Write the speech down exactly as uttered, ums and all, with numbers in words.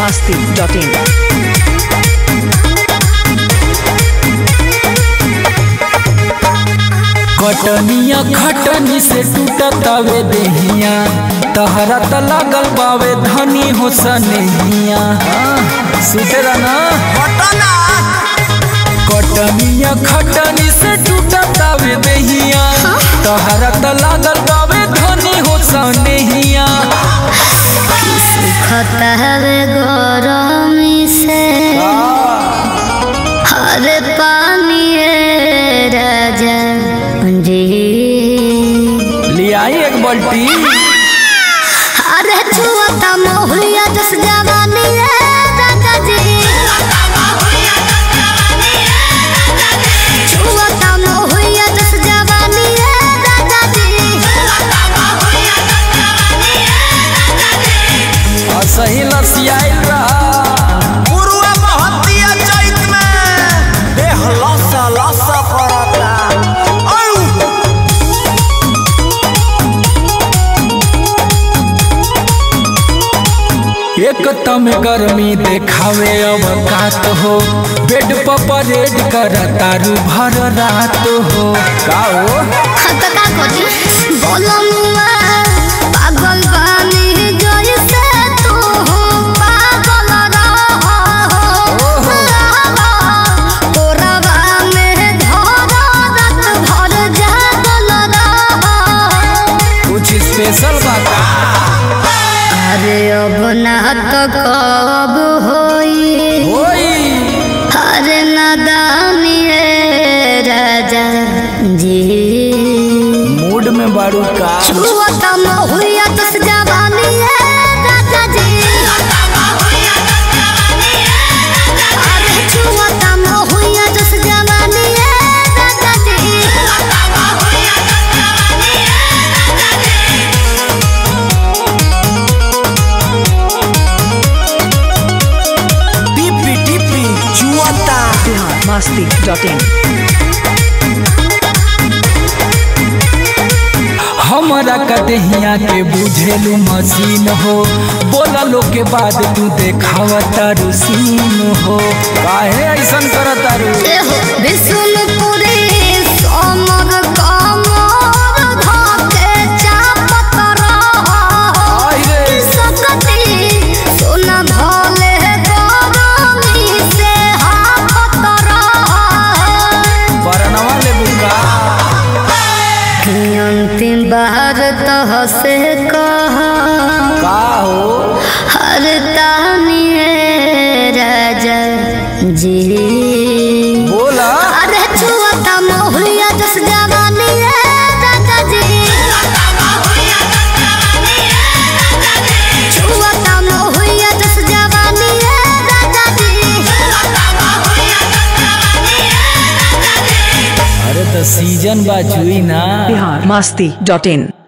masti dot in. कटनिया खटनी से टूटतावे देहिया तहरा त लागल बावे धनी हो सनेहिया सुतेरा ना कटनिया खटनी से टूटतावे देहिया तहरा त लागल बावे धनी हो सनेहिया सुखतावे गरमी से हर पानी राजा लियाई एक बाल्टी अरे छुआता मोहलिया जस जवानी है राजा जी छुआता मोहलिया जस जवानी है राजा जी और सही लसियाइल रहा पुरुआ महतिया चैत में देह लसा लसा पड़ता एक तम गर्मी देखावे अवकात हो बेड पर परेड कर तारू भर रात हो का हो तो का करी बोलनुआ पागल बानी जैसे तू पागल रहो तोरवा में धरा रात भर जागल रहो कुछ स्पेशल बात अरे अब ना तो कब होई होई अरे नादानी राजा जी मूड में बारू का छुआता मोहलिया जस जवानी है राजा जी अरे छुआता मोहलिया जस जवानी है राजा जी टिपी टिपी चुआता masti dot in. हमारा कदहिया के बुझेलू मशीन हो बोला लो के बाद तू देखावा तारू सीन हो काहे ऐसन कर तारू एहो विष्णुपुरी सोमर कमर धके चापत रहो सकती सोना भले गरमी से हाफत रहो बरनवा ले बुका अंतिम बार तह से कहा का हो हर तानी राजा जी बोला अरे छुआता मोहलिया जस जवानी है राजा जी छुआता मोहलिया जस जवानी है राजा जी अरे तो सीजन बाजुई ना masti dot in.